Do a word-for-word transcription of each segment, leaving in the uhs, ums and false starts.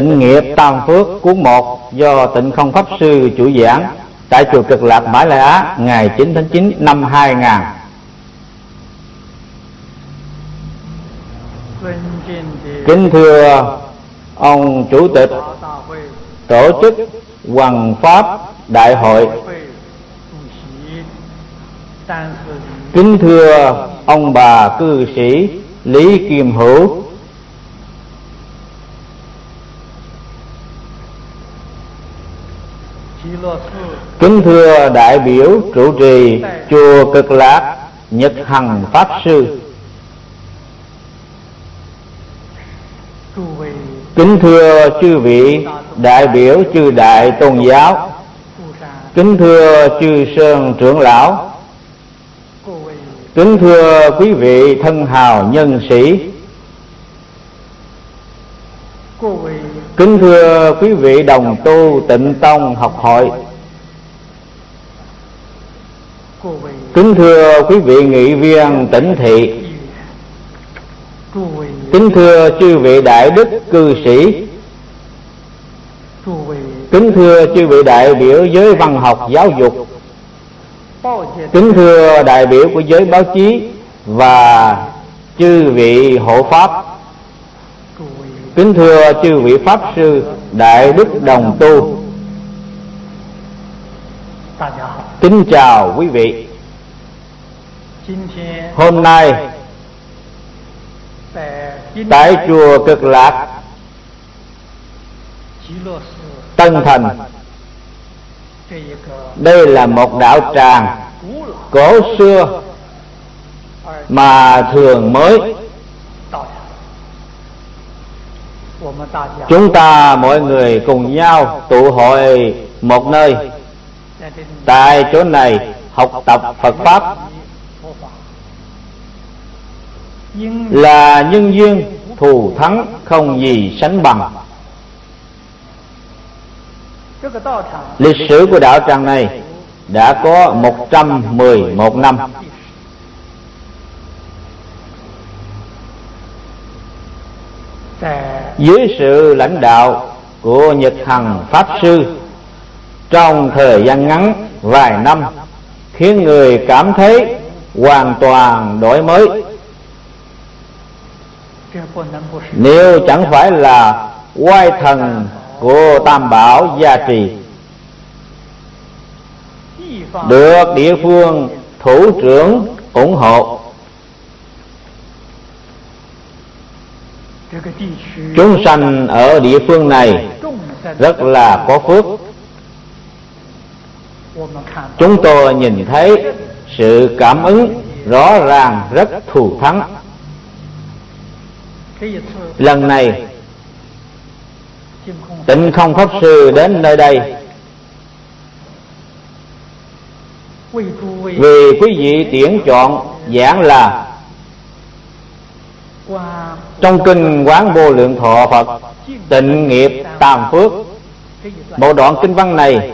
Tịnh nghiệp Tam Phước cuốn một do Tịnh Không Pháp Sư chủ giảng tại chùa Cực Lạc Mã Lai Á ngày chín tháng chín năm hai nghìn. Kính thưa ông Chủ tịch Tổ chức Hoằng Pháp Đại hội, kính thưa ông bà cư sĩ Lý Kim Hữu, kính thưa đại biểu trụ trì chùa Cực Lạc Nhật Hằng Pháp Sư, kính thưa chư vị đại biểu chư đại tôn giáo, kính thưa chư sơn trưởng lão, kính thưa quý vị thân hào nhân sĩ, kính thưa quý vị đồng tu Tịnh Tông học hội, kính thưa quý vị nghị viên tỉnh thị, kính thưa chư vị đại đức cư sĩ, kính thưa chư vị đại biểu giới văn học giáo dục, kính thưa đại biểu của giới báo chí và chư vị hộ pháp, kính thưa chư vị pháp sư đại đức đồng tu, kính chào quý vị. Hôm nay tại chùa Cực Lạc Tân Thành, đây là một đạo tràng cổ xưa mà thường mới. Chúng ta mọi người cùng nhau tụ hội một nơi, tại chỗ này học tập Phật Pháp là nhân duyên thù thắng không gì sánh bằng. Lịch sử của đạo tràng này đã có một trăm mười một năm. Dưới sự lãnh đạo của Nhật Hằng Pháp Sư, trong thời gian ngắn vài năm khiến người cảm thấy hoàn toàn đổi mới. Nếu chẳng phải là oai thần của Tam Bảo gia trì, được địa phương thủ trưởng ủng hộ, chúng sanh ở địa phương này rất là có phước. Chúng tôi nhìn thấy sự cảm ứng rõ ràng rất thù thắng. Lần này Tịnh Không Pháp Sư đến nơi đây vì quý vị tuyển chọn giảng là trong kinh Quán Vô Lượng Thọ Phật Tịnh Nghiệp Tam Phước. Một đoạn kinh văn này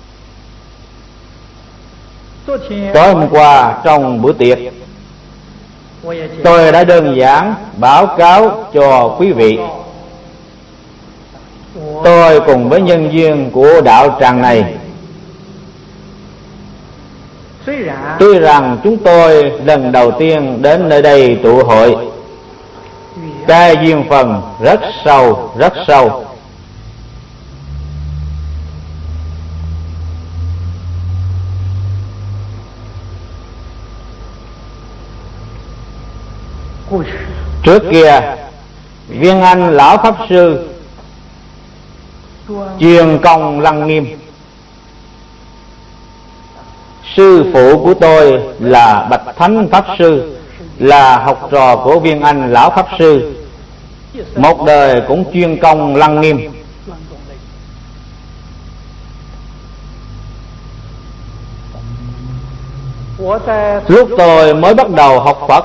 tối hôm qua trong bữa tiệc tôi đã đơn giản báo cáo cho quý vị. Tôi cùng với nhân viên của đạo tràng này, tuy rằng chúng tôi lần đầu tiên đến nơi đây tụ hội, cái duyên phần rất sâu, rất sâu. Trước kia Viên Anh Lão Pháp Sư chuyên công lăng nghiêm. Sư phụ của tôi là Bạch Thánh Pháp Sư, là học trò của Viên Anh Lão Pháp Sư, một đời cũng chuyên công lăng nghiêm. Lúc tôi mới bắt đầu học Phật,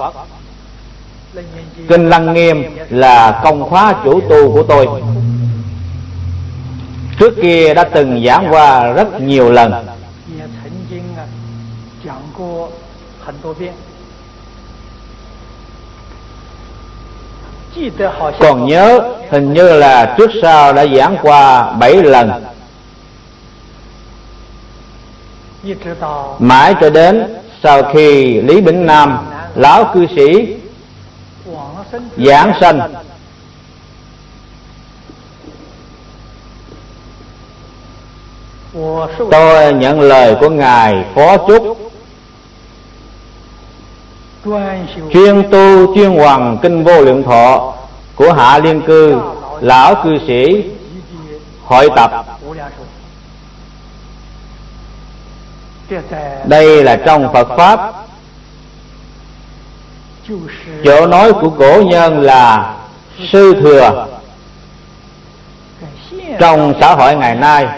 kinh Lăng Nghiêm là công khóa chủ tu của tôi. Trước kia đã từng giảng qua rất nhiều lần. Còn nhớ hình như là trước sau đã giảng qua bảy lần. Mãi cho đến sau khi Lý Bỉnh Nam lão cư sĩ giảng sanh, tôi nhận lời của ngài Phó Chúc chuyên tu chuyên hoàng kinh Vô Lượng Thọ của Hạ Liên Cư lão cư sĩ hội tập. Đây là trong Phật pháp, chỗ nói của cổ nhân là sư thừa. Trong xã hội ngày nay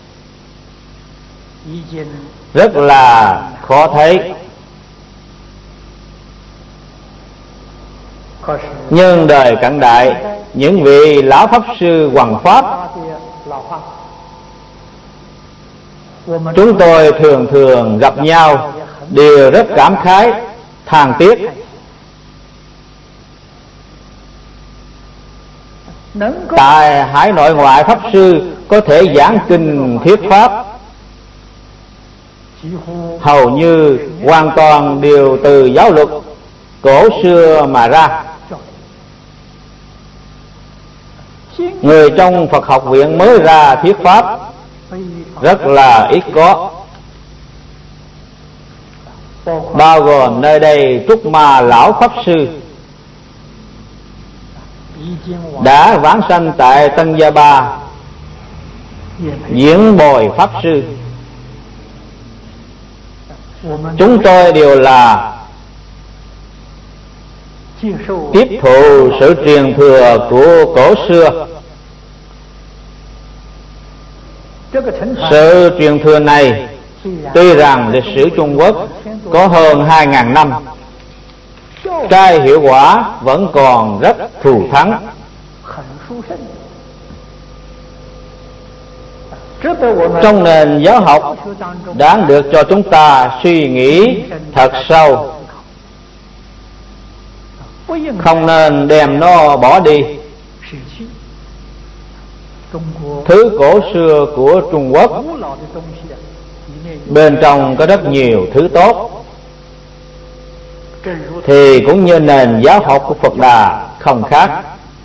rất là khó thấy, nhưng đời cận đại những vị lão pháp sư hoằng pháp, chúng tôi thường thường gặp nhau đều rất cảm khái than tiếc. Tại hải nội ngoại pháp sư có thể giảng kinh thuyết pháp hầu như hoàn toàn đều từ giáo luật cổ xưa mà ra. Người trong Phật học viện mới ra thuyết pháp rất là ít có, bao gồm nơi đây Trúc Ma lão pháp sư đã vãng sanh tại Tân Gia Ba, Diễn Bồi pháp sư. Chúng tôi đều là tiếp thụ sự truyền thừa của cổ xưa. Sự truyền thừa này tuy rằng lịch sử Trung Quốc có hơn hai ngàn năm, cái hiệu quả vẫn còn rất thù thắng. Trong nền giáo học đáng được cho chúng ta suy nghĩ thật sâu, không nên đem nó bỏ đi. Thứ cổ xưa của Trung Quốc bên trong có rất nhiều thứ tốt, thì cũng như nền giáo học của Phật Đà không khác.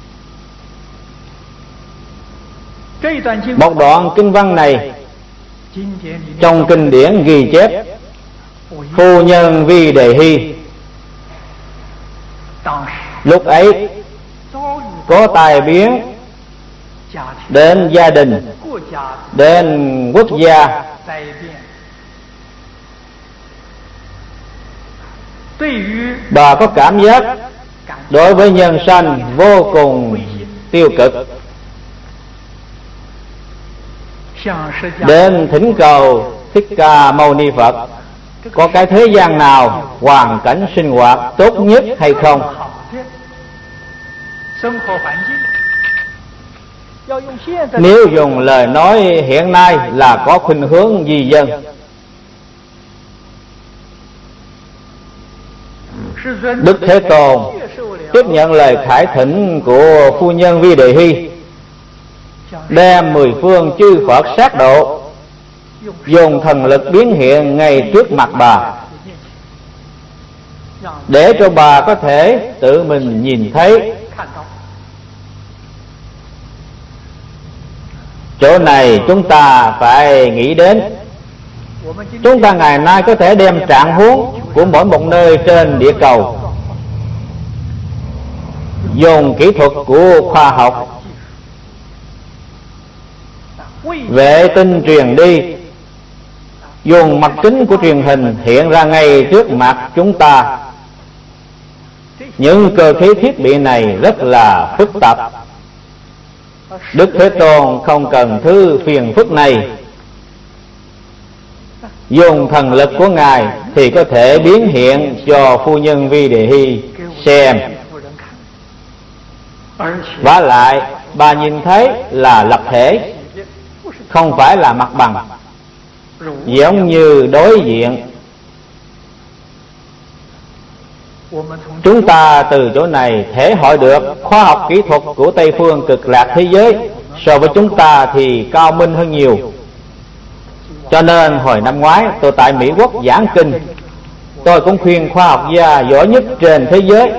Một đoạn kinh văn này trong kinh điển ghi chép, phu nhân Vi Đề Hy lúc ấy có tai biến đến gia đình, đến quốc gia. Bà có cảm giác đối với nhân sanh vô cùng tiêu cực, đến thỉnh cầu Thích Ca Mâu Ni Phật có cái thế gian nào hoàn cảnh sinh hoạt tốt nhất hay không. Nếu dùng lời nói hiện nay là có khuynh hướng di dân. Đức Thế Tôn tiếp nhận lời khải thỉnh của phu nhân Vi Đề Hy, đem mười phương chư Phật sát độ, dùng thần lực biến hiện ngay trước mặt bà, để cho bà có thể tự mình nhìn thấy. Chỗ này chúng ta phải nghĩ đến. Chúng ta ngày nay có thể đem trạng huống của mỗi một nơi trên địa cầu, dùng kỹ thuật của khoa học, vệ tinh truyền đi, dùng mặt kính của truyền hình hiện ra ngay trước mặt chúng ta. Những cơ khí thiết bị này rất là phức tạp. Đức Thế Tôn không cần thứ phiền phức này, dùng thần lực của Ngài thì có thể biến hiện cho phu nhân Vi Đề Hy xem. Vả lại bà nhìn thấy là lập thể, không phải là mặt bằng, giống như đối diện. Chúng ta từ chỗ này thể hội được khoa học kỹ thuật của Tây phương cực lạc thế giới so với chúng ta thì cao minh hơn nhiều. Cho nên hồi năm ngoái tôi tại Mỹ Quốc giảng kinh, tôi cũng khuyên khoa học gia giỏi nhất trên thế giới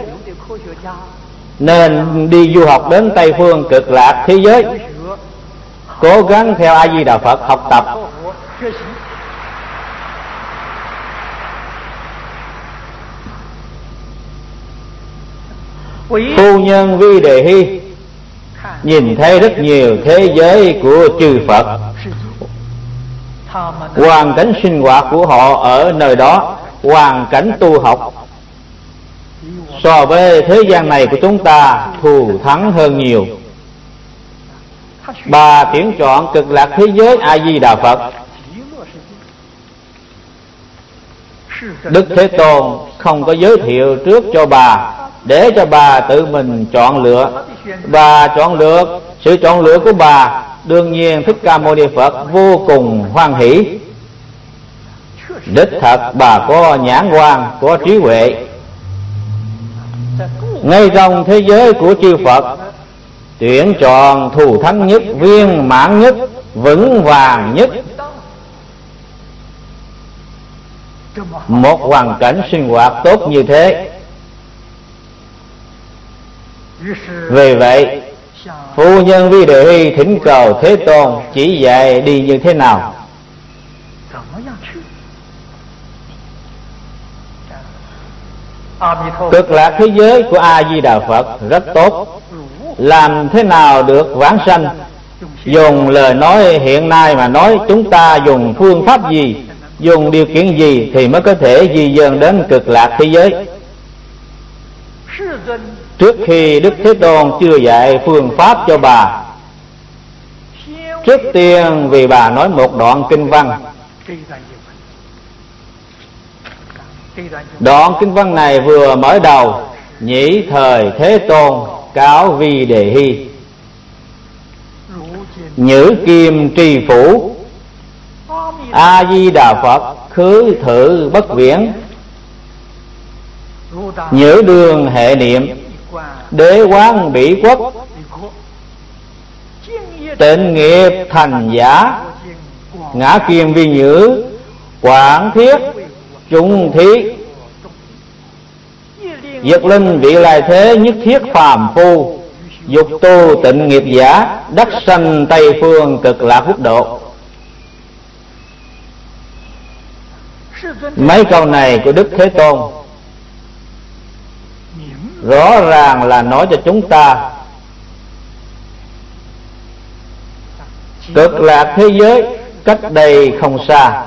nên đi du học đến Tây phương cực lạc thế giới, cố gắng theo A Di Đà Phật học tập. Phu nhân Vi Đề Hy nhìn thấy rất nhiều thế giới của chư Phật, hoàn cảnh sinh hoạt của họ ở nơi đó, hoàn cảnh tu học so với thế gian này của chúng ta thù thắng hơn nhiều. Bà tuyển chọn cực lạc thế giới A Di Đà Phật. Đức Thế Tôn không có giới thiệu trước cho bà, để cho bà tự mình chọn lựa. Bà chọn lựa, sự chọn lựa của bà đương nhiên Thích Ca Mâu Ni Phật vô cùng hoan hỷ. Đích thật bà có nhãn quan, có trí huệ. Ngay trong thế giới của chư Phật, tuyển chọn thù thắng nhất, viên mãn nhất, vững vàng nhất. Một hoàn cảnh sinh hoạt tốt như thế. Vì vậy phu nhân Vi Đề Hy thỉnh cầu Thế Tôn chỉ dạy đi như thế nào. Cực lạc thế giới của A Di Đà Phật rất tốt. Làm thế nào được vãng sanh? Dùng lời nói hiện nay mà nói, chúng ta dùng phương pháp gì, dùng điều kiện gì thì mới có thể di dời đến cực lạc thế giới? Trước khi Đức Thế Tôn chưa dạy phương pháp cho bà, trước tiên vì bà nói một đoạn kinh văn. Đoạn kinh văn này vừa mở đầu: nhĩ thời Thế Tôn cáo Vi Đề Hy, nhữ kim trì phủ, A Di Đà Phật khứ thử bất viễn, nhữ đường hệ niệm, đế quán bỉ quốc, tịnh nghiệp thành giả, ngã kim vi nhữ, quảng thiết trung thí, Diệt linh vị lai thế nhất thiết phàm phu, dục tu tịnh nghiệp giả, đắc sanh Tây phương cực lạc quốc độ. Mấy câu này của Đức Thế Tôn rõ ràng là nói cho chúng ta cực lạc thế giới cách đây không xa,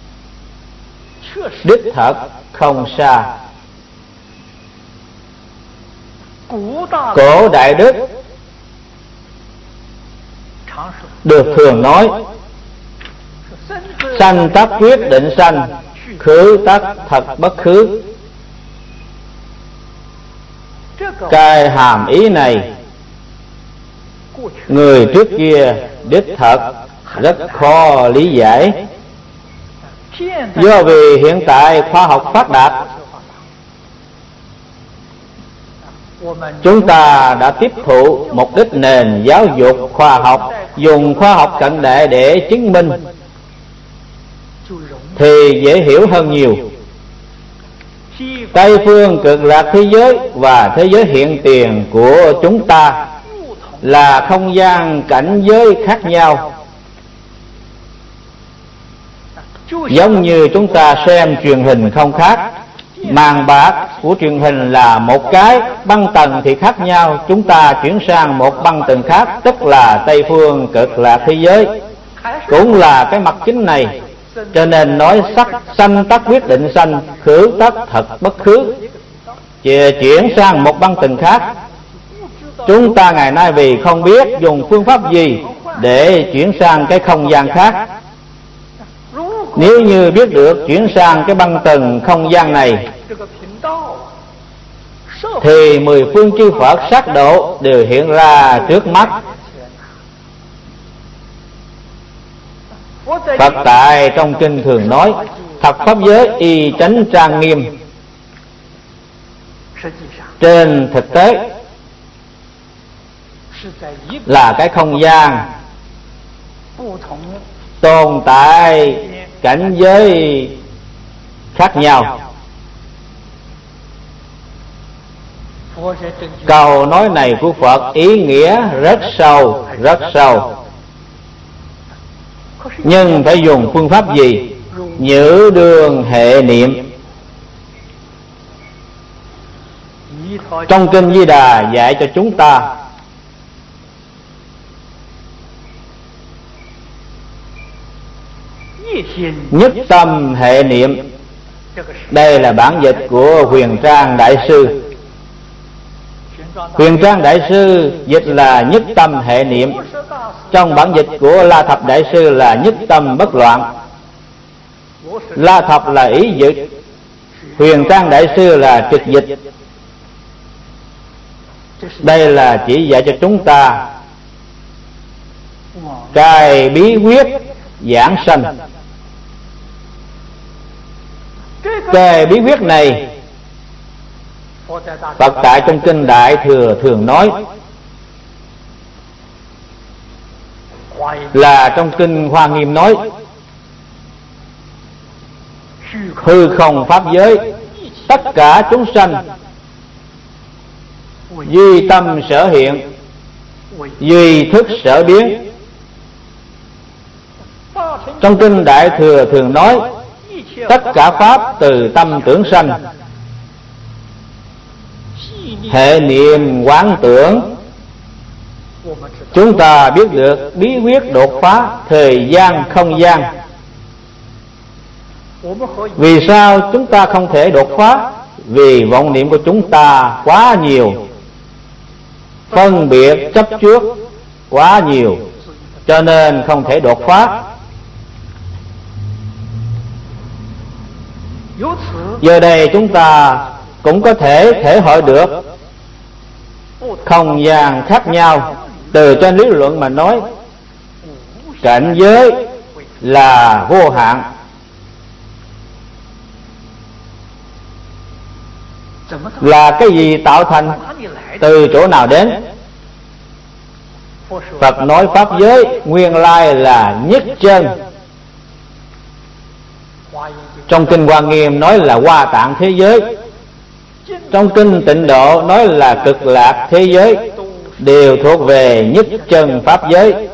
đích thật không xa. Cổ Đại Đức được thường nói: sanh tắc quyết định sanh, khứ tắc thật bất khứ. Cái hàm ý này người trước kia đích thật rất khó lý giải. Do vì hiện tại khoa học phát đạt, chúng ta đã tiếp thụ một ít nền giáo dục khoa học, dùng khoa học cận đại để chứng minh thì dễ hiểu hơn nhiều. Tây phương cực lạc thế giới và thế giới hiện tiền của chúng ta là không gian cảnh giới khác nhau. Giống như chúng ta xem truyền hình không khác, màn bạc của truyền hình là một cái, băng tầng thì khác nhau, chúng ta chuyển sang một băng tầng khác, tức là Tây phương cực lạc thế giới, cũng là cái mặt chính này. Cho nên nói sắc sanh tắc quyết định sanh, khứ tắc thật bất khứ. Chỉ chuyển sang một băng tầng khác, chúng ta ngày nay vì không biết dùng phương pháp gì để chuyển sang cái không gian khác. Nếu như biết được chuyển sang cái băng tầng không gian này thì mười phương chư Phật sát độ đều hiện ra trước mắt. Phật tại trong kinh thường nói: thập pháp giới y chánh trang nghiêm, Trên thực tế là cái không gian tồn tại cảnh giới khác nhau. Câu nói này của Phật ý nghĩa rất sâu, rất sâu. Nhưng phải dùng phương pháp gì? Nhữ đường hệ niệm. Trong Kinh Di Đà dạy cho chúng ta nhất tâm hệ niệm. Đây là bản dịch của Huyền Trang Đại Sư. Huyền Trang Đại Sư dịch là nhất tâm hệ niệm. Trong bản dịch của La Thập Đại Sư là nhất tâm bất loạn. La Thập là ý dịch, Huyền Trang Đại Sư là trực dịch. Đây là chỉ dạy cho chúng ta cái bí quyết giảng sanh. Cái bí quyết này Phật tại trong Kinh Đại Thừa thường nói, là trong Kinh Hoa Nghiêm nói, hư không pháp giới tất cả chúng sanh duy tâm sở hiện, duy thức sở biến. Trong Kinh Đại Thừa thường nói, tất cả pháp từ tâm tưởng sanh, hệ niệm quán tưởng. Chúng ta biết được bí quyết đột phá thời gian không gian. Vì sao chúng ta không thể đột phá? Vì vọng niệm của chúng ta quá nhiều, phân biệt chấp trước quá nhiều, cho nên không thể đột phá. Giờ đây chúng ta cũng có thể thể hội được không gian khác nhau. Từ trên lý luận mà nói, cảnh giới là vô hạn. Là cái gì tạo thành? Từ chỗ nào đến? Phật nói pháp giới nguyên lai là nhất chân. Trong Kinh Hoa Nghiêm nói là Hoa Tạng thế giới. Trong Kinh Tịnh Độ nói là Cực Lạc thế giới, đều thuộc về nhất chân pháp giới.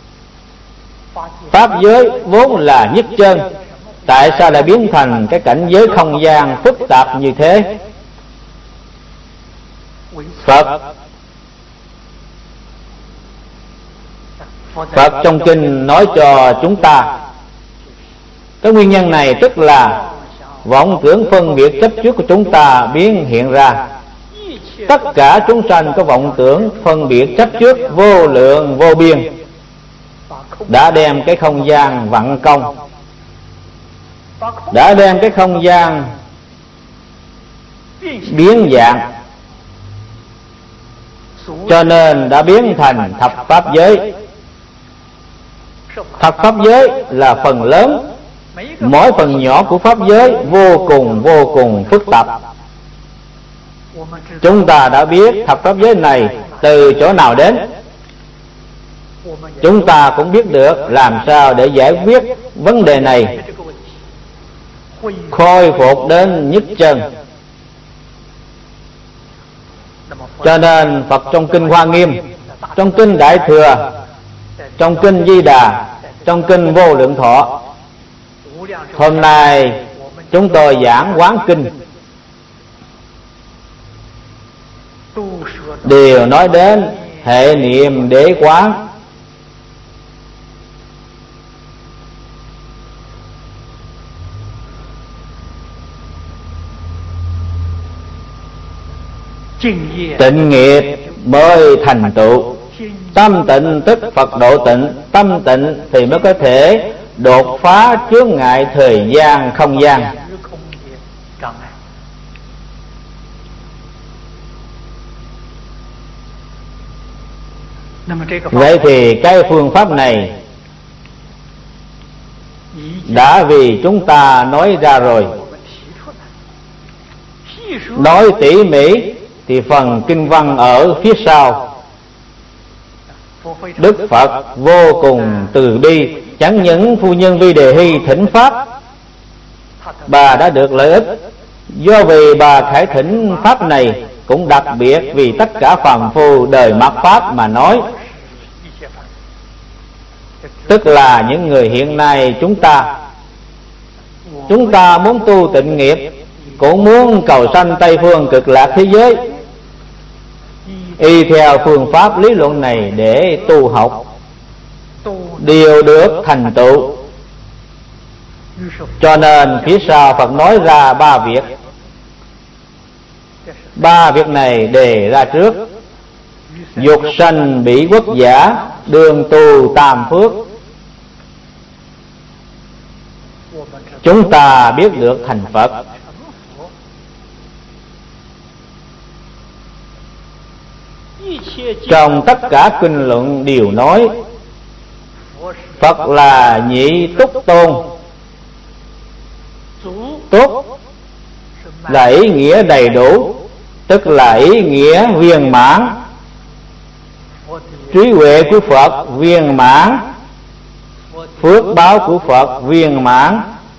Pháp giới vốn là nhất chân, tại sao lại biến thành cái cảnh giới không gian phức tạp như thế? Phật Phật trong Kinh nói cho chúng ta cái nguyên nhân này, tức là vọng tưởng phân biệt chấp trước của chúng ta biến hiện ra. Tất cả chúng sanh có vọng tưởng phân biệt chấp trước vô lượng vô biên, đã đem cái không gian vặn công, đã đem cái không gian biến dạng, cho nên đã biến thành thập pháp giới. Thập pháp giới là phần lớn, mỗi phần nhỏ của pháp giới vô cùng vô cùng phức tạp. Chúng ta đã biết thập pháp giới này từ chỗ nào đến. Chúng ta cũng biết được làm sao để giải quyết vấn đề này, khôi phục đến nhất chân. Cho nên Phật trong Kinh Hoa Nghiêm, trong Kinh Đại Thừa, trong Kinh Di Đà, trong Kinh Vô Lượng Thọ, hôm nay chúng tôi giảng Quán Kinh, đều nói đến hệ niệm đế quán. Tịnh nghiệp mới thành tựu. Tâm tịnh tức Phật độ tịnh. Tâm tịnh thì mới có thể đột phá chướng ngại thời gian không gian. Vậy thì cái phương pháp này đã vì chúng ta nói ra rồi. Nói tỉ mỉ thì phần kinh văn ở phía sau. Đức Phật vô cùng từ bi, chẳng những phu nhân Vi Đề Hy thỉnh pháp, bà đã được lợi ích. Do vì bà khải thỉnh pháp này cũng đặc biệt vì tất cả phàm phu đời mạt pháp mà nói, tức là những người hiện nay chúng ta. Chúng ta muốn tu tịnh nghiệp, cũng muốn cầu sanh Tây Phương Cực Lạc thế giới, y theo phương pháp lý luận này để tu học, đều được thành tựu. Cho nên phía sau Phật nói ra ba việc. Ba việc này đề ra trước: dục sanh bỉ quốc giả, đường tu tam phước. Chúng ta biết được thành Phật. Trong tất cả kinh luận đều nói Phật là nhị túc tôn. Túc là ý nghĩa đầy đủ, tức là ý nghĩa viên mãn. Trí huệ của Phật viên mãn, phước báo của Phật viên mãn.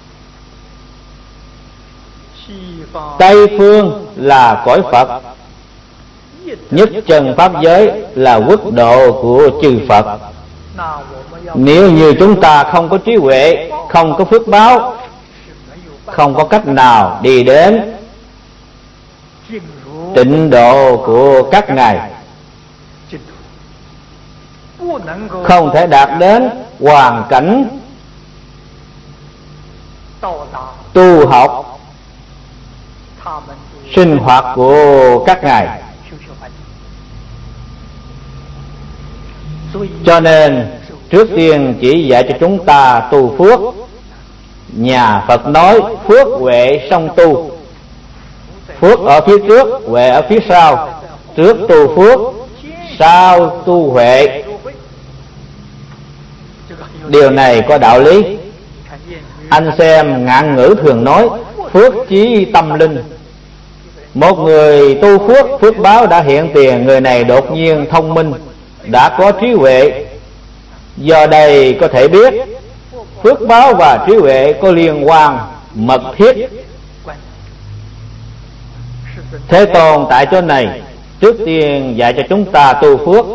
Tây phương là cõi Phật, nhất chân pháp giới là quốc độ của chư Phật. Nếu như chúng ta không có trí huệ, không có phước báo, không có cách nào đi đến tịnh độ của các ngài, không thể đạt đến hoàn cảnh tu học sinh hoạt của các ngài. Cho nên trước tiên chỉ dạy cho chúng ta tu phước. Nhà Phật nói phước huệ song tu, phước ở phía trước, huệ ở phía sau. Trước tu phước, sau tu huệ. Điều này có đạo lý. Anh xem ngạn ngữ thường nói phước chí tâm linh. Một người tu phước, phước báo đã hiện tiền, người này đột nhiên thông minh, đã có trí huệ. Do đây có thể biết phước báo và trí huệ có liên quan mật thiết. Thế Tôn tại chỗ này trước tiên dạy cho chúng ta tu phước,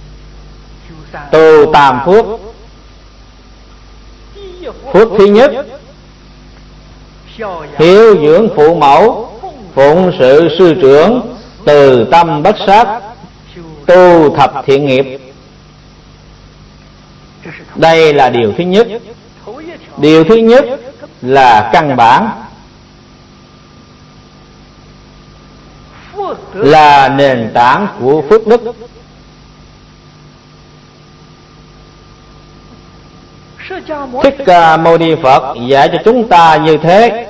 tu tam phước. Phước thứ nhất, hiếu dưỡng phụ mẫu, phụng sự sư trưởng, từ tâm bất sát, tu thập thiện nghiệp. Đây là điều thứ nhất. Điều thứ nhất là căn bản, là nền tảng của phước đức. Thích Ca Mâu Ni Phật dạy cho chúng ta như thế.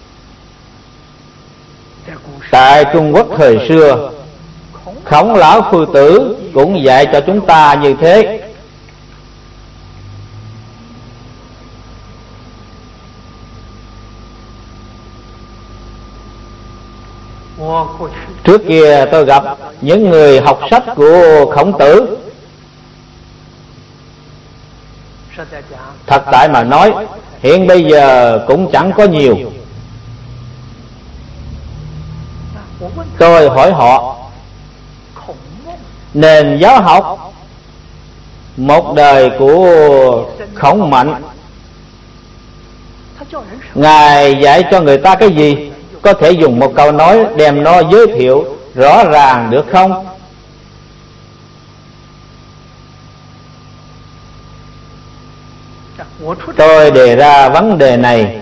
Tại Trung Quốc thời xưa, Khổng Lão Phu Tử cũng dạy cho chúng ta như thế. Trước kia tôi gặp những người học sách của Khổng Tử. Thật tại mà nói, hiện bây giờ cũng chẳng có nhiều. Tôi hỏi họ, nền giáo học một đời của Khổng Mạnh, Ngài dạy cho người ta cái gì? Có thể dùng một câu nói đem nó giới thiệu rõ ràng được không? Tôi đề ra vấn đề này,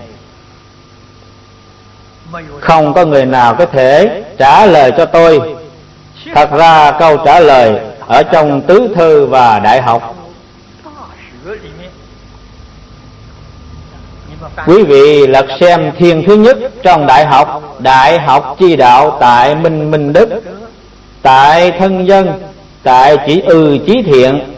không có người nào có thể trả lời cho tôi. Thật ra câu trả lời ở trong tứ thư và đại học. Quý vị lật xem thiên thứ nhất trong đại học, Đại học Chi Đạo tại Minh Minh Đức, tại Thân Dân, tại Chỉ Ư Chí Thiện,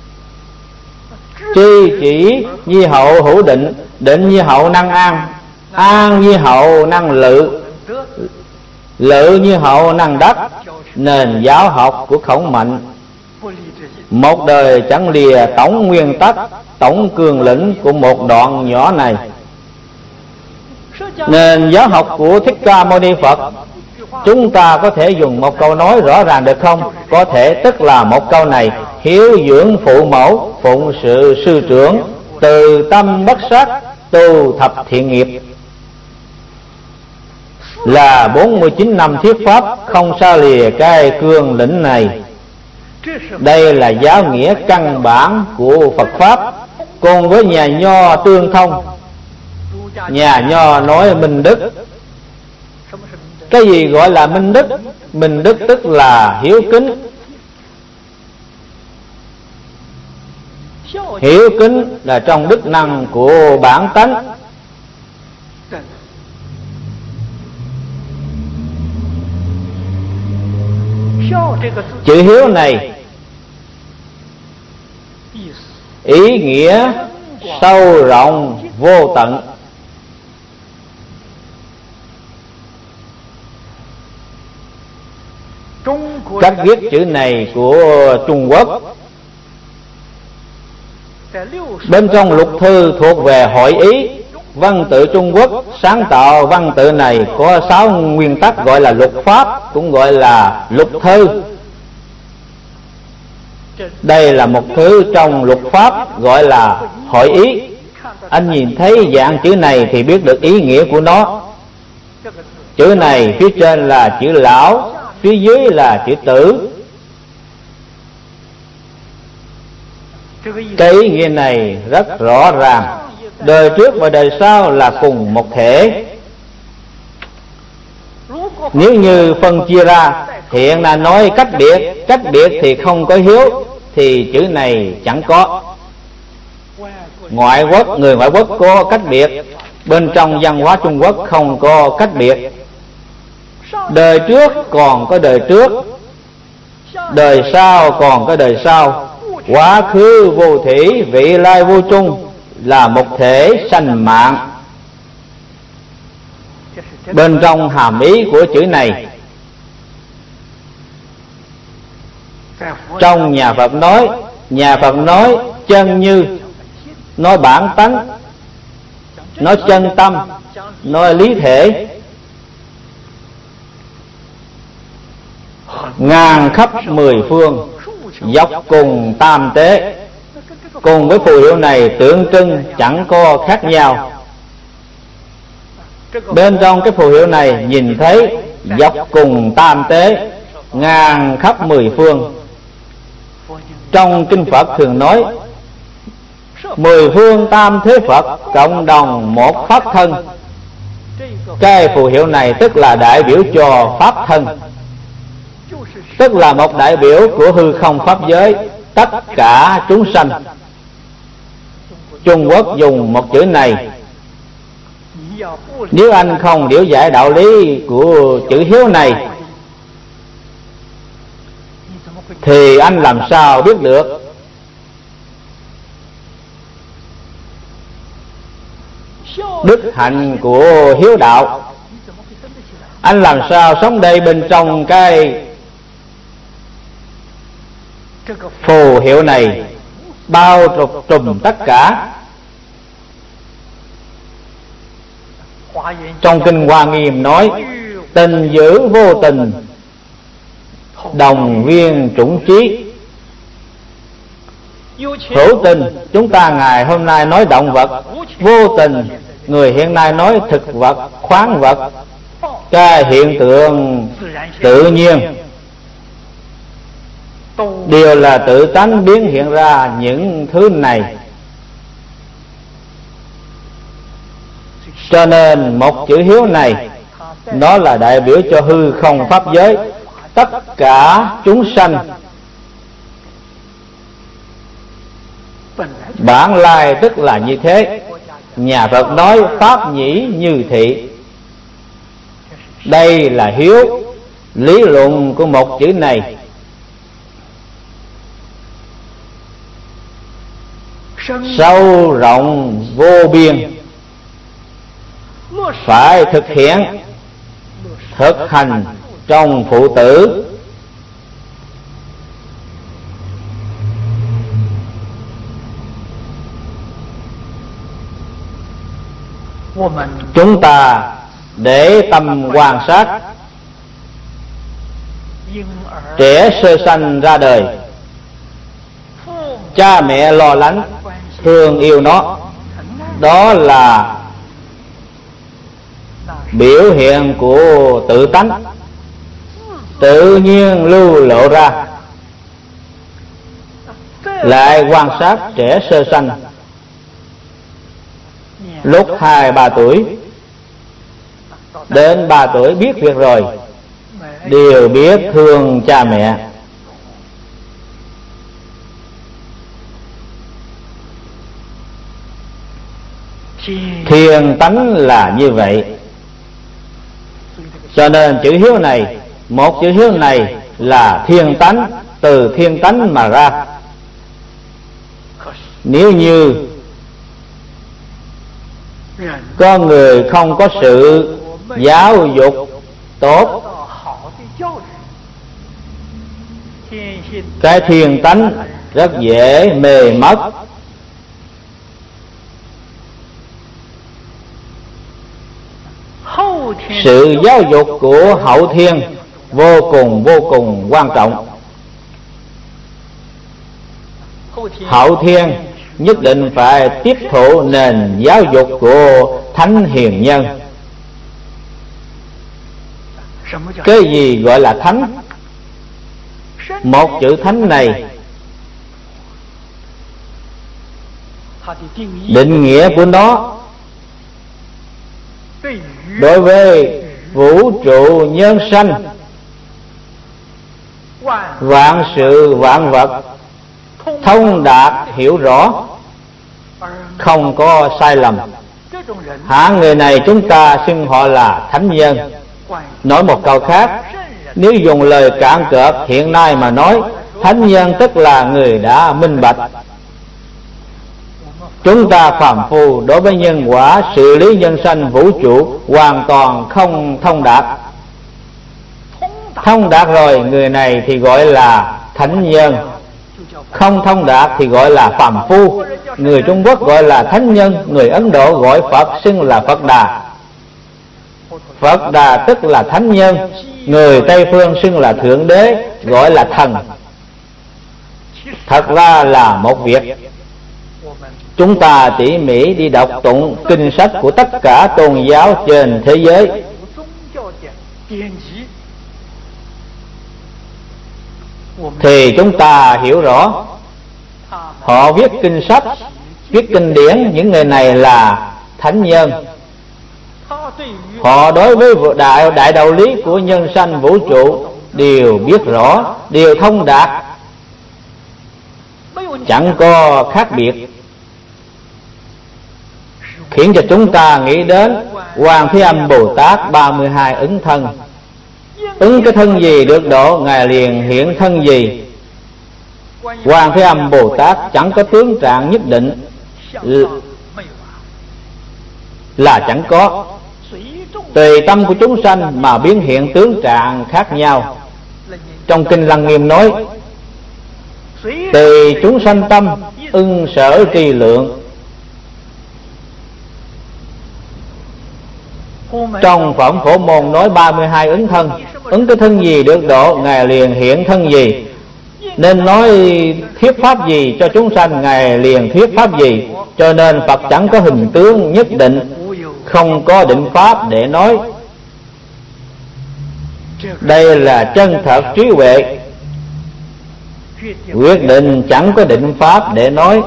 tri chỉ nhi hậu hữu định, định nhi hậu năng an, An như hậu năng lự, lự như hậu năng đắc. Nền giáo học của Khổng Mạnh một đời chẳng lìa tổng nguyên tắc, tổng cương lĩnh của một đoạn nhỏ này. Nền giáo học của Thích Ca Mâu Ni Phật, chúng ta có thể dùng một câu nói rõ ràng được không? Có thể, tức là một câu này: hiếu dưỡng phụ mẫu, phụng sự sư trưởng, từ tâm bất sát, tu thập thiện nghiệp, là bốn mươi chín năm thuyết pháp, không xa lìa cái cương lĩnh này. Đây là giáo nghĩa căn bản của Phật Pháp. Cùng với nhà Nho tương thông. Nhà Nho nói minh đức. Cái gì gọi là minh đức? Minh đức tức là hiếu kính. Hiếu kính là trong đức năng của bản tánh. Chữ hiếu này ý nghĩa sâu rộng vô tận. Cách viết chữ này của Trung Quốc, bên trong lục thư thuộc về hội ý. Văn tự Trung Quốc sáng tạo văn tự này có sáu nguyên tắc, gọi là lục pháp, cũng gọi là lục thư. Đây là một thứ trong lục pháp gọi là hội ý. Anh nhìn thấy dạng chữ này thì biết được ý nghĩa của nó. Chữ này phía trên là chữ lão, phía dưới là chữ tử. Cái ý nghĩa này rất rõ ràng. Đời trước và đời sau là cùng một thể. Nếu như phân chia ra, hiện là nói cách biệt, cách biệt thì không có hiếu, thì chữ này chẳng có. Ngoại quốc, người ngoại quốc có cách biệt, bên trong văn hóa Trung Quốc không có cách biệt. Đời trước còn có đời trước, đời sau còn có đời sau. Quá khứ vô thủy, vị lai vô chung, là một thể sanh mạng. Bên trong hàm ý của chữ này, trong nhà Phật nói, nhà Phật nói chân như, nói bản tánh, nói chân tâm, nói lý thể. Ngàn khắp mười phương, dọc cùng tam tế. Cùng với phù hiệu này tượng trưng chẳng có khác nhau. Bên trong cái phù hiệu này nhìn thấy dọc cùng tam tế, ngàn khắp mười phương. Trong kinh Phật thường nói mười phương tam thế Phật cộng đồng một pháp thân. Cái phù hiệu này tức là đại biểu cho pháp thân, tức là một đại biểu của hư không pháp giới, tất cả chúng sanh. Trung Quốc dùng một chữ này. Nếu anh không hiểu giải đạo lý của chữ hiếu này thì anh làm sao biết được đức hạnh của hiếu đạo? Anh làm sao sống đây bên trong cái phù hiệu này bao trùm, trùm tất cả? Trong kinh Hoa Nghiêm nói tình giữ vô tình, đồng viên chủng trí. Hữu tình chúng ta ngày hôm nay nói động vật, vô tình người hiện nay nói thực vật, khoáng vật, cái hiện tượng tự nhiên, đều là tự tánh biến hiện ra những thứ này. Cho nên một chữ hiếu này nó là đại biểu cho hư không pháp giới, tất cả chúng sanh. Bản lai tức là như thế. Nhà Phật nói pháp nhĩ như thị. Đây là hiếu. Lý luận của một chữ này sâu rộng vô biên. phải thực hiện, thực hành trong phụ tử. Chúng ta để tâm quan sát trẻ sơ sanh ra đời, cha mẹ lo lắng thương yêu nó, đó là biểu hiện của tự tánh tự nhiên lưu lộ ra. Lại quan sát trẻ sơ sanh lúc hai ba tuổi đến ba tuổi biết việc rồi, đều biết thương cha mẹ. Thiền tánh là như vậy. Cho nên chữ hiếu này, một chữ hiếu này là thiên tánh, từ thiên tánh mà ra. Nếu như con người không có sự giáo dục tốt, cái thiên tánh rất dễ mê mất. Sự giáo dục của hậu thiên vô cùng vô cùng quan trọng. Hậu thiên nhất định phải tiếp thụ nền giáo dục của thánh hiền nhân. Cái gì gọi là thánh? Một chữ thánh này, định nghĩa của nó đối với vũ trụ nhân sanh, vạn sự vạn vật thông đạt hiểu rõ, không có sai lầm. Hạng người này chúng ta xưng họ là thánh nhân. Nói một câu khác, nếu dùng lời cạn cợt hiện nay mà nói, thánh nhân tức là người đã minh bạch. Chúng ta phàm phu đối với nhân quả, xử lý nhân sanh vũ trụ hoàn toàn không thông đạt. Thông đạt rồi, người này thì gọi là thánh nhân. Không thông đạt thì gọi là phàm phu. Người Trung Quốc gọi là thánh nhân, người Ấn Độ gọi Phật xưng là Phật Đà. Phật Đà tức là thánh nhân, người Tây phương xưng là Thượng Đế, gọi là thần. Thật ra là một việc. Chúng ta tỉ mỉ đi đọc tụng kinh sách của tất cả tôn giáo trên thế giới, thì chúng ta hiểu rõ họ viết kinh sách, viết kinh điển, những người này là thánh nhân. Họ đối với đại, đại đạo lý của nhân sanh vũ trụ đều biết rõ, đều thông đạt, chẳng có khác biệt, khiến cho chúng ta nghĩ đến Quan Thế Âm Bồ Tát ba mươi hai ứng thân. Ứng cái thân gì được độ, Ngài liền hiện thân gì. Quan Thế Âm Bồ Tát chẳng có tướng trạng nhất định, là chẳng có. Tùy tâm của chúng sanh mà biến hiện tướng trạng khác nhau. Trong Kinh Lăng Nghiêm nói, tùy chúng sanh tâm ưng sở tri lượng. Trong Phẩm Phổ Môn nói ba mươi hai ứng thân. Ứng cái thân gì được độ, Ngài liền hiện thân gì. Nên nói thuyết pháp gì cho chúng sanh, Ngài liền thuyết pháp gì. Cho nên Phật chẳng có hình tướng nhất định, không có định pháp để nói. Đây là chân thật trí huệ, quyết định chẳng có định pháp để nói.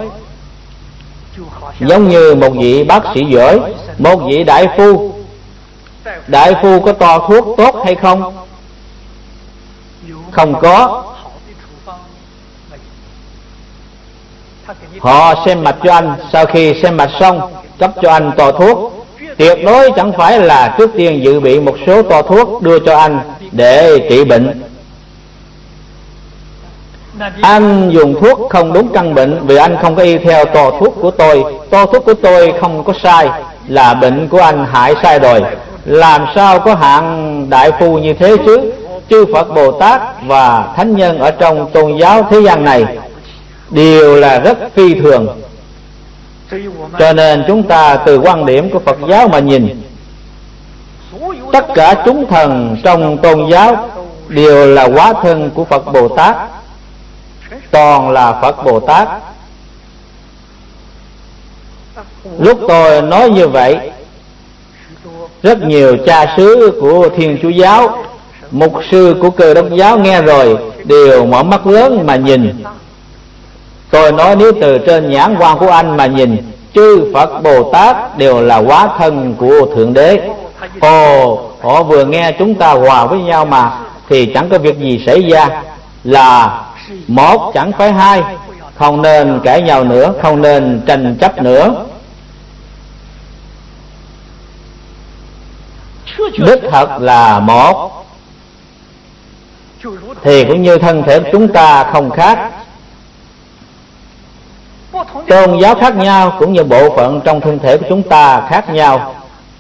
Giống như một vị bác sĩ giỏi, một vị đại phu. Đại phu có to thuốc tốt hay không? Không có. Họ xem mạch cho anh, sau khi xem mạch xong cấp cho anh to thuốc. Tuyệt đối chẳng phải là trước tiên dự bị một số to thuốc đưa cho anh để trị bệnh. Anh dùng thuốc không đúng căn bệnh, vì anh không có y theo to thuốc của tôi. To thuốc của tôi không có sai, là bệnh của anh hại sai rồi. Làm sao có hạng đại phu như thế chứ? Chư Phật Bồ Tát và thánh nhân ở trong tôn giáo thế gian này đều là rất phi thường. Cho nên chúng ta từ quan điểm của Phật giáo mà nhìn, tất cả chúng thần trong tôn giáo đều là hóa thân của Phật Bồ Tát, toàn là Phật Bồ Tát. Lúc tôi nói như vậy, rất nhiều cha xứ của Thiên Chúa giáo, mục sư của Cơ Đốc giáo nghe rồi đều mở mắt lớn mà nhìn. Tôi nói nếu từ trên nhãn quan của anh mà nhìn, chư Phật Bồ Tát đều là hóa thân của Thượng Đế. Ồ, họ vừa nghe chúng ta hòa với nhau mà, thì chẳng có việc gì xảy ra. Là một chẳng phải hai, không nên cãi nhau nữa, không nên tranh chấp nữa. Đích thật là một, thì cũng như thân thể của chúng ta không khác. Tôn giáo khác nhau cũng như bộ phận trong thân thể của chúng ta khác nhau.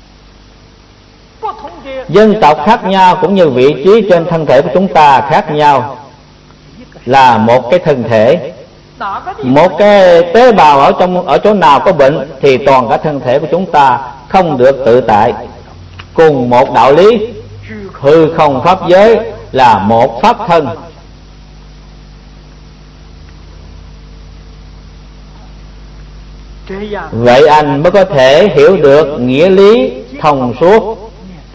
Dân tộc khác nhau cũng như vị trí trên thân thể của chúng ta khác nhau. Là một cái thân thể, một cái tế bào ở trong ở chỗ nào có bệnh thì toàn cả thân thể của chúng ta không được tự tại. Cùng một đạo lý, hư không pháp giới là một pháp thân. Vậy anh mới có thể hiểu được nghĩa lý thông suốt.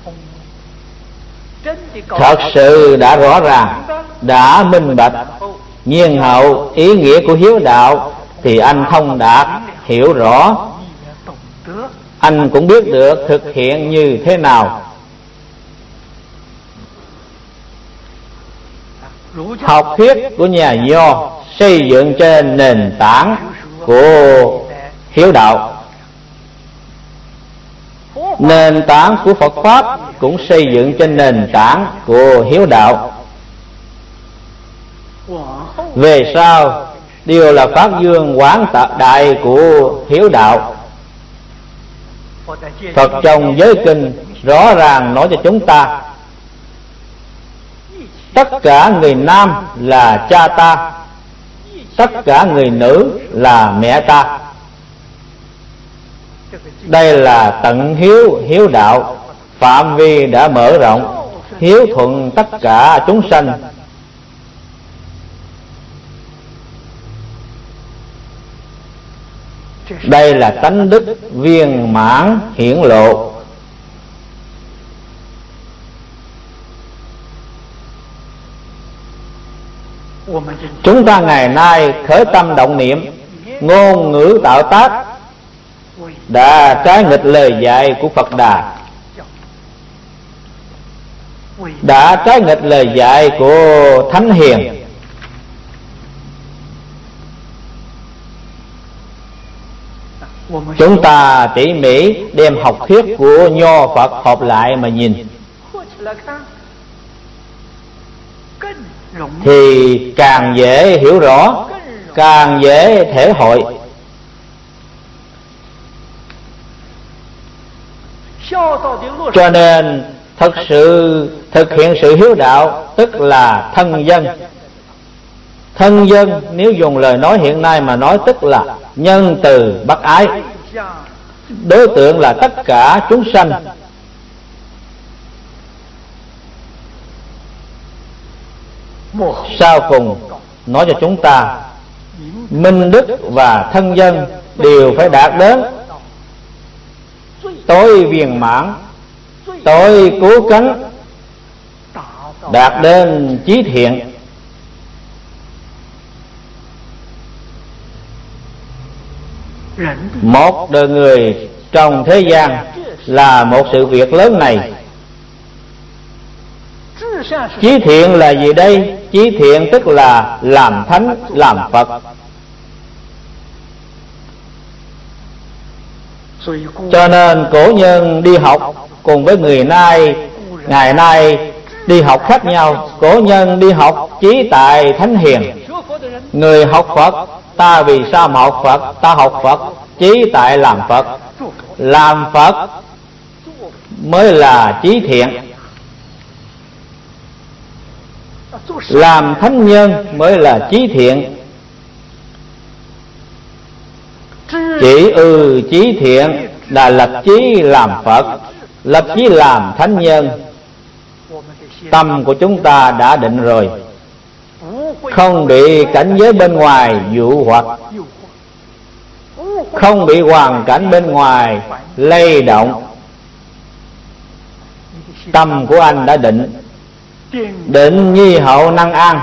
Thật sự đã rõ ràng, đã minh bạch, nhiên hậu ý nghĩa của hiếu đạo thì anh thông đạt, hiểu rõ. Anh cũng biết được thực hiện như thế nào. Học thuyết của nhà Nho xây dựng trên nền tảng của hiếu đạo. Nền tảng của Phật Pháp cũng xây dựng trên nền tảng của hiếu đạo. Về sau đều là phát dương quán đại của hiếu đạo. Phật trong giới kinh rõ ràng nói cho chúng ta, tất cả người nam là cha ta, tất cả người nữ là mẹ ta. Đây là tận hiếu, hiếu đạo, phạm vi đã mở rộng, hiếu thuận tất cả chúng sanh. Đây là tánh đức viên mãn hiển lộ. Chúng ta ngày nay khởi tâm động niệm, ngôn ngữ tạo tác đã trái nghịch lời dạy của Phật Đà, đã trái nghịch lời dạy của Thánh Hiền. Chúng ta tỉ mỉ đem học thuyết của Nho Phật hợp lại mà nhìn, thì càng dễ hiểu rõ, càng dễ thể hội. Cho nên thật sự thực hiện sự hiếu đạo tức là thân dân. Thân dân nếu dùng lời nói hiện nay mà nói tức là nhân từ bác ái. Đối tượng là tất cả chúng sanh. Sau cùng nói cho chúng ta, minh đức và thân dân đều phải đạt đến tối viên mãn, tối cố gắng đạt đến chí thiện. Một đời người trong thế gian là một sự việc lớn này. Chí thiện là gì đây? Chí thiện tức là làm thánh, làm Phật. Cho nên cổ nhân đi học cùng với người nay, ngày nay đi học khác nhau. Cổ nhân đi học chí tại Thánh Hiền. Người học Phật, ta vì sao mà học Phật? Ta học Phật chí tại làm Phật. làm Phật mới là chí thiện, làm thánh nhân mới là chí thiện. Chỉ ư chí thiện là lập chí làm Phật, lập chí làm thánh nhân. Tâm của chúng ta đã định rồi, không bị cảnh giới bên ngoài dụ hoặc, không bị hoàn cảnh bên ngoài lay động. Tâm của anh đã định, định nhi hậu năng an.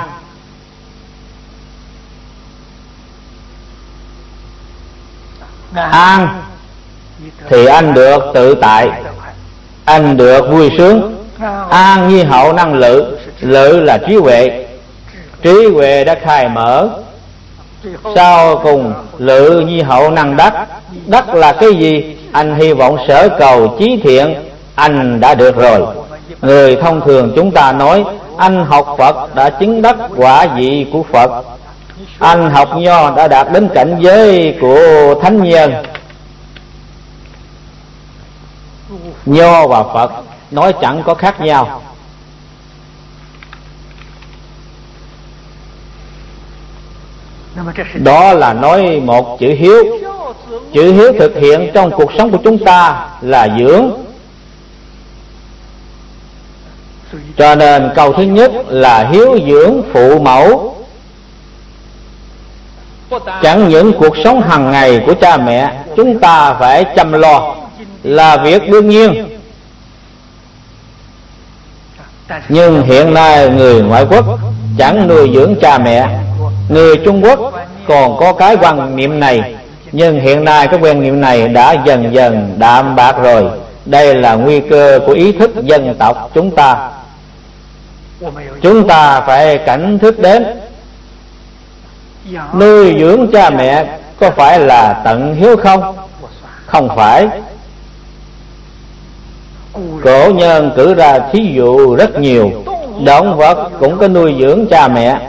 An thì anh được tự tại, anh được vui sướng. An nhi hậu năng lự, lự là trí huệ, trí huệ đã khai mở. Sau cùng lự nhi hậu năng đắc. Đắc là cái gì? Anh hy vọng sở cầu chí thiện, anh đã được rồi. Người thông thường chúng ta nói anh học Phật đã chứng đắc quả vị của Phật, anh học nho đã đạt đến cảnh giới của thánh nhân. Nho và Phật nói chẳng có khác nhau. Đó là nói một chữ hiếu. Chữ hiếu thực hiện trong cuộc sống của chúng ta là dưỡng. Cho nên câu thứ nhất là hiếu dưỡng phụ mẫu. Chẳng những cuộc sống hàng ngày của cha mẹ chúng ta phải chăm lo là việc đương nhiên, nhưng hiện nay người ngoại quốc chẳng nuôi dưỡng cha mẹ. Người Trung Quốc còn có cái quan niệm này, nhưng hiện nay cái quan niệm này đã dần dần đạm bạc rồi. Đây là nguy cơ của ý thức dân tộc chúng ta. Chúng ta phải cảnh thức đến. Nuôi dưỡng cha mẹ có phải là tận hiếu không? Không phải. Cổ nhân cử ra thí dụ rất nhiều. Động vật cũng có nuôi dưỡng cha mẹ.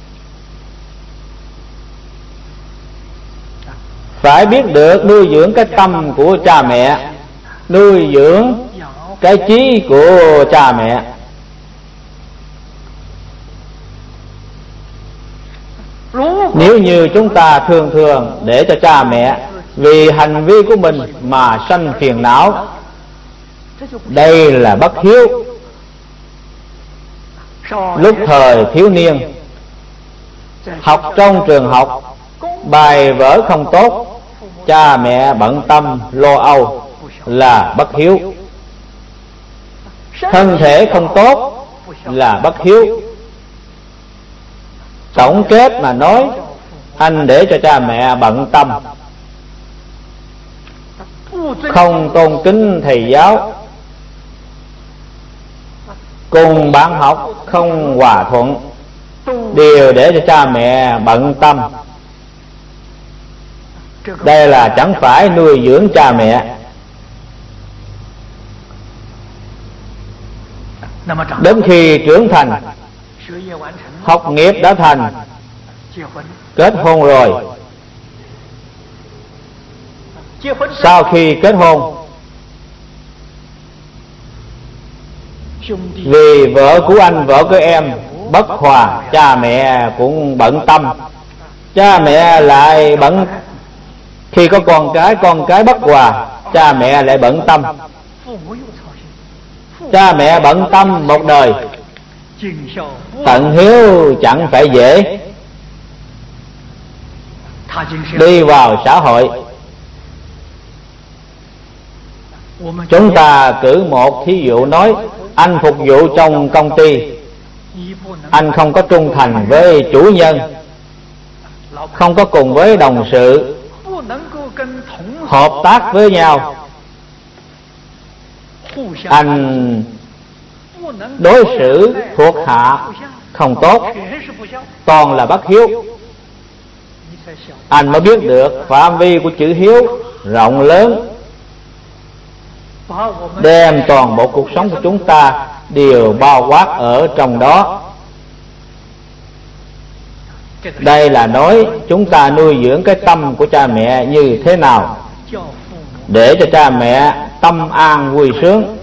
Phải biết được nuôi dưỡng cái tâm của cha mẹ, nuôi dưỡng cái trí của cha mẹ. Nếu như chúng ta thường thường để cho cha mẹ vì hành vi của mình mà sanh phiền não, đây là bất hiếu. Lúc thời thiếu niên, học trong trường học, bài vở không tốt, cha mẹ bận tâm lo âu là bất hiếu. Thân thể không tốt là bất hiếu. Tổng kết mà nói, anh để cho cha mẹ bận tâm, không tôn kính thầy giáo, cùng bạn học không hòa thuận, đều để cho cha mẹ bận tâm. Đây là chẳng phải nuôi dưỡng cha mẹ. Đến khi trưởng thành, học nghiệp đã thành, kết hôn rồi. Sau khi kết hôn, vì vợ của anh, vợ của em bất hòa, cha mẹ cũng bận tâm. Cha mẹ lại bận. Khi có con cái, con cái bất hòa, cha mẹ lại bận tâm. Cha mẹ bận tâm một đời, tận hiếu chẳng phải dễ. Đi vào xã hội, chúng ta cử một thí dụ nói, anh phục vụ trong công ty, anh không có trung thành với chủ nhân, không có cùng với đồng sự hợp tác với nhau, anh đối xử thuộc hạ không tốt, toàn là bất hiếu. Anh mới biết được phạm vi của chữ hiếu rộng lớn, đem toàn bộ cuộc sống của chúng ta đều bao quát ở trong đó. Đây là nói chúng ta nuôi dưỡng cái tâm của cha mẹ như thế nào. để cho cha mẹ tâm an vui sướng.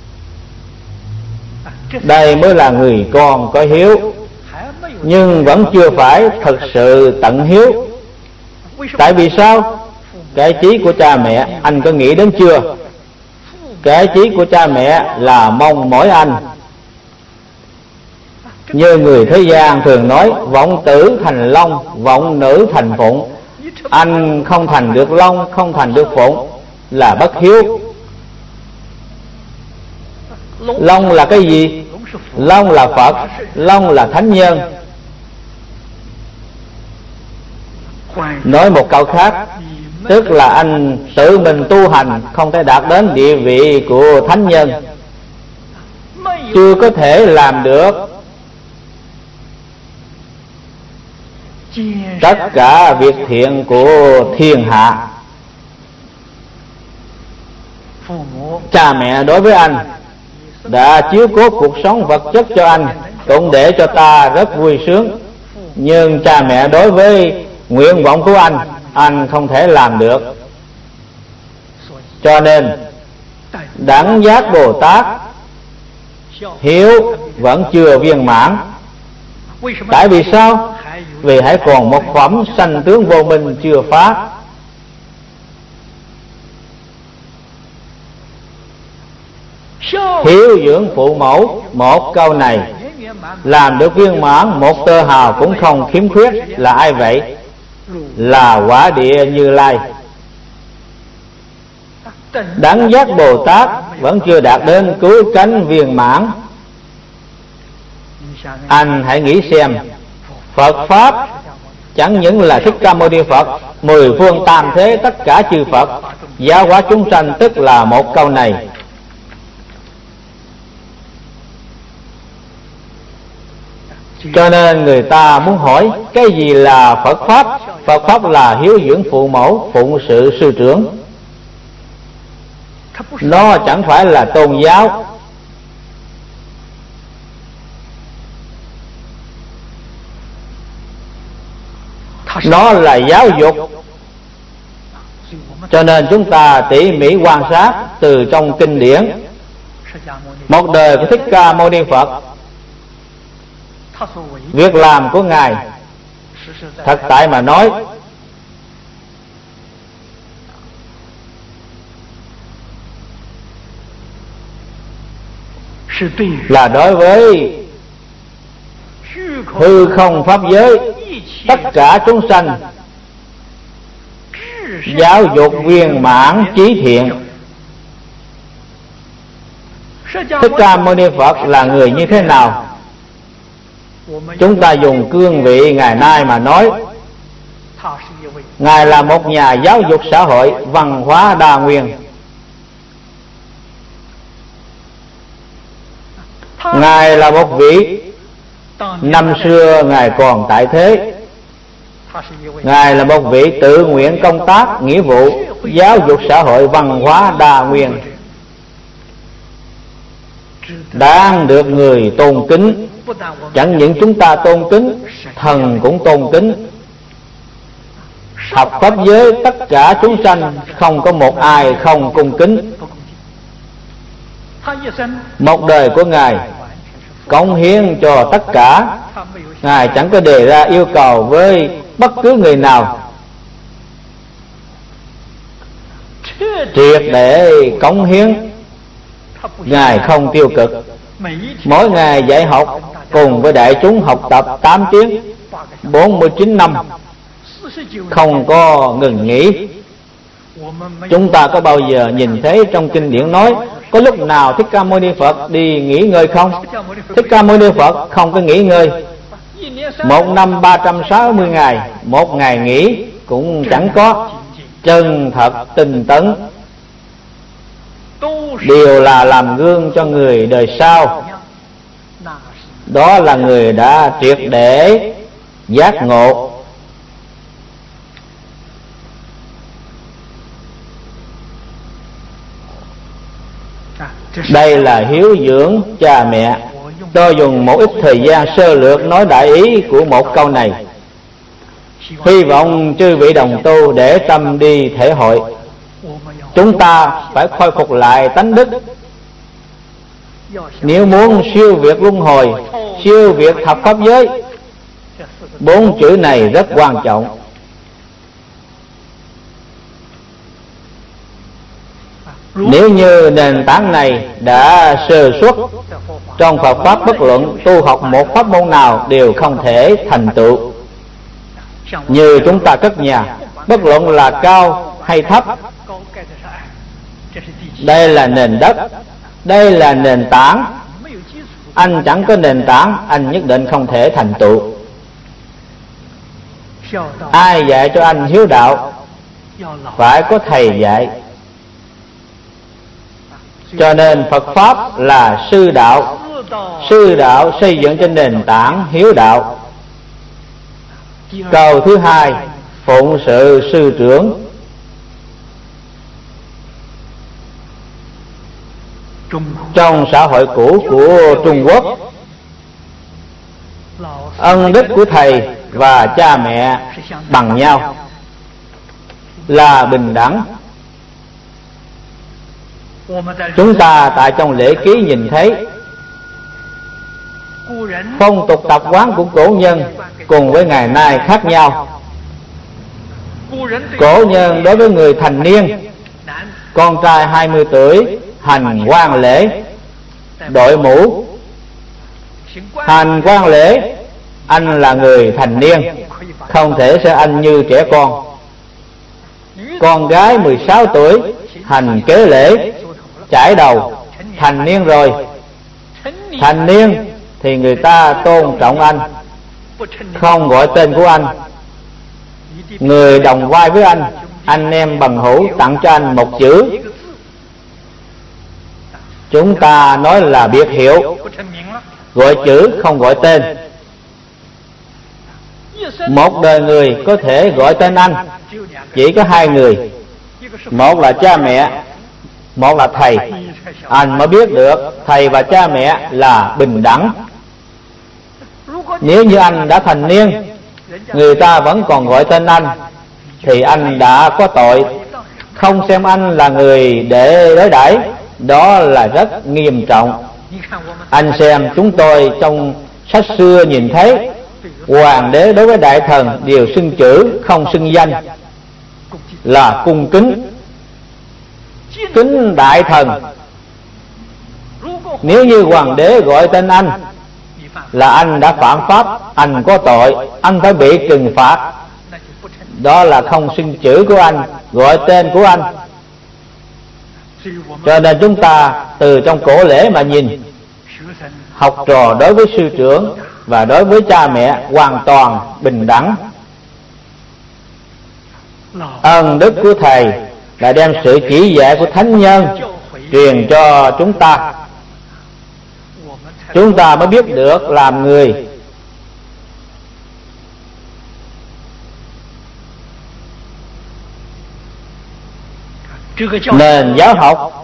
Đây mới là người con có hiếu, nhưng vẫn chưa phải thật sự tận hiếu. Tại vì sao? Cái chí của cha mẹ anh có nghĩ đến chưa? Cái chí của cha mẹ là mong mỏi anh. Như người thế gian thường nói, vọng tử thành long, vọng nữ thành phụng. Anh không thành được long, không thành được phụng là bất hiếu. Long là cái gì? Long là Phật, long là thánh nhân. Nói một câu khác, tức là anh tự mình tu hành không thể đạt đến địa vị của thánh nhân, chưa có thể làm được tất cả việc thiện của thiên hạ. Cha mẹ đối với anh đã chiếu cố cuộc sống vật chất cho anh, cũng để cho ta rất vui sướng. Nhưng cha mẹ đối với nguyện vọng của anh, anh không thể làm được. Cho nên đẳng giác Bồ Tát hiếu vẫn chưa viên mãn. Tại vì sao? Vì hãy còn một phẩm sanh tướng vô minh chưa phá. Hiếu dưỡng phụ mẫu, một câu này làm được viên mãn một tơ hào cũng không khiếm khuyết. Là ai vậy? Là quả địa Như Lai. Đẳng giác Bồ Tát vẫn chưa đạt đến cứu cánh viên mãn. Anh hãy nghĩ xem, Phật Pháp chẳng những là Thích Ca Mâu Ni Phật, mười phương tam thế tất cả chư Phật giáo hóa chúng sanh, tức là một câu này. Cho nên người ta muốn hỏi, cái gì là Phật Pháp? Phật Pháp là hiếu dưỡng phụ mẫu, phụng sự sư trưởng. Nó chẳng phải là tôn giáo. Nó là giáo dục. Cho nên chúng ta tỉ mỉ quan sát từ trong kinh điển. Một đời của Thích Ca Mâu Ni Phật, việc làm của Ngài thật tại mà nói là đối với hư không pháp giới tất cả chúng sanh giáo dục viên mãn trí thiện. Thích Ca Mâu Ni Phật là người như thế nào? Chúng ta dùng cương vị ngày nay mà nói, Ngài là một nhà giáo dục xã hội văn hóa đa nguyên. Ngài là một vị, năm xưa Ngài còn tại thế, Ngài là một vị tự nguyện công tác nghĩa vụ giáo dục xã hội văn hóa đa nguyên, đang được người tôn kính. Chẳng những chúng ta tôn kính, thần cũng tôn kính. Học pháp giới tất cả chúng sanh không có một ai không cung kính. Một đời của Ngài cống hiến cho tất cả. Ngài chẳng có đề ra yêu cầu với bất cứ người nào, triệt để cống hiến. Ngài không tiêu cực. Mỗi ngày dạy học cùng với đại chúng học tập tám tiếng, bốn mươi chín năm, không có ngừng nghỉ. Chúng ta có bao giờ nhìn thấy trong kinh điển nói có lúc nào Thích Ca Mâu Ni Phật đi nghỉ ngơi không? Thích Ca Mâu Ni Phật không có nghỉ ngơi. Một năm ba trăm sáu mươi ngày, một ngày nghỉ cũng chẳng có. Chân thật tinh tấn, đều là làm gương cho người đời sau. Đó là người đã triệt để giác ngộ. Đây là hiếu dưỡng cha mẹ. Tôi dùng một ít thời gian sơ lược nói đại ý của một câu này, hy vọng chư vị đồng tu để tâm đi thể hội. chúng ta phải khôi phục lại tánh đức. Nếu muốn siêu việt luân hồi, siêu việt thập pháp giới, bốn chữ này rất quan trọng. Nếu như nền tảng này đã sơ suất, trong Phật pháp bất luận tu học một pháp môn nào đều không thể thành tựu. Như chúng ta cất nhà, bất luận là cao hay thấp, đây là nền đất, đây là nền tảng. Anh chẳng có nền tảng, anh nhất định không thể thành tựu. Ai dạy cho anh hiếu đạo? Phải có thầy dạy. Cho nên Phật pháp là sư đạo. Sư đạo xây dựng trên nền tảng hiếu đạo. Câu thứ hai, phụng sự sư trưởng. Trong xã hội cũ của Trung Quốc, ân đức của thầy và cha mẹ bằng nhau, là bình đẳng. Chúng ta tại trong lễ ký nhìn thấy phong tục tập quán của cổ nhân cùng với ngày nay khác nhau. Cổ nhân đối với người thành niên, con trai hai mươi tuổi hành quan lễ, đội mũ. Hành quan lễ, anh là người thành niên, không thể xem anh như trẻ con. Con gái mười sáu tuổi hành kế lễ, chải đầu, thành niên rồi. Thành niên thì người ta tôn trọng anh, không gọi tên của anh. Người đồng vai với anh, anh em bằng hữu tặng cho anh một chữ, chúng ta nói là biệt hiệu, gọi chữ không gọi tên. Một đời người có thể gọi tên anh chỉ có hai người, một là cha mẹ, một là thầy. Anh mới biết được thầy và cha mẹ là bình đẳng. Nếu như anh đã thành niên, người ta vẫn còn gọi tên anh, thì anh đã có tội, không xem anh là người để đối đãi, đó là rất nghiêm trọng. Anh xem chúng tôi trong sách xưa nhìn thấy, hoàng đế đối với đại thần đều xưng chữ không xưng danh, là cung kính. Kính đại thần. Nếu như hoàng đế gọi tên anh là anh đã phạm pháp, anh có tội, anh phải bị trừng phạt. Đó là không xưng chữ của anh, gọi tên của anh. Cho nên chúng ta từ trong cổ lễ mà nhìn, học trò đối với sư trưởng và đối với cha mẹ hoàn toàn bình đẳng. Ân đức của thầy là đem sự chỉ dạy của thánh nhân truyền cho chúng ta, chúng ta mới biết được làm người. Nền giáo học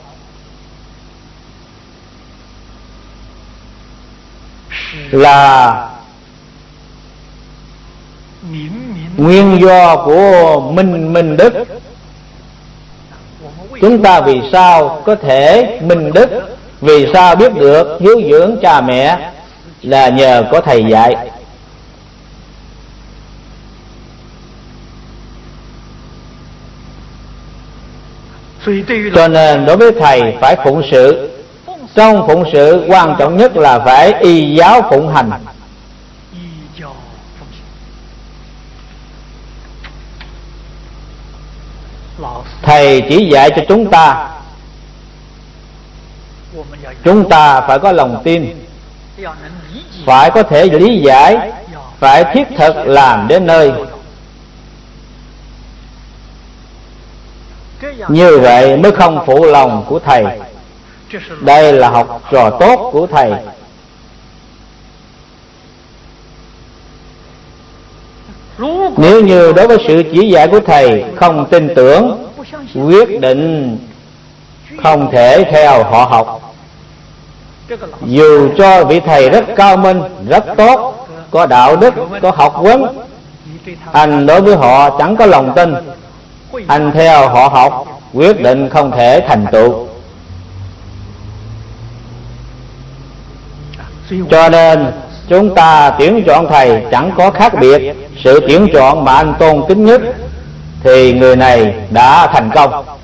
là nguyên do của minh minh đức. Chúng ta vì sao có thể minh đức, vì sao biết được hiếu dưỡng cha mẹ, là nhờ có thầy dạy. Cho nên đối với thầy phải phụng sự. Trong phụng sự quan trọng nhất là phải y giáo phụng hành. Thầy chỉ dạy cho chúng ta, chúng ta phải có lòng tin, phải có thể lý giải, phải thiết thực làm đến nơi. Như vậy mới không phụ lòng của thầy. Đây là học trò tốt của thầy. Nếu như đối với sự chỉ dạy của thầy không tin tưởng, quyết định không thể theo họ học. Dù cho vị thầy rất cao minh, rất tốt, có đạo đức, có học vấn, anh đối với họ chẳng có lòng tin, anh theo họ học, quyết định không thể thành tựu. Cho nên chúng ta tuyển chọn thầy chẳng có khác biệt. Sự tuyển chọn mà anh tôn kính nhất thì người này đã thành công.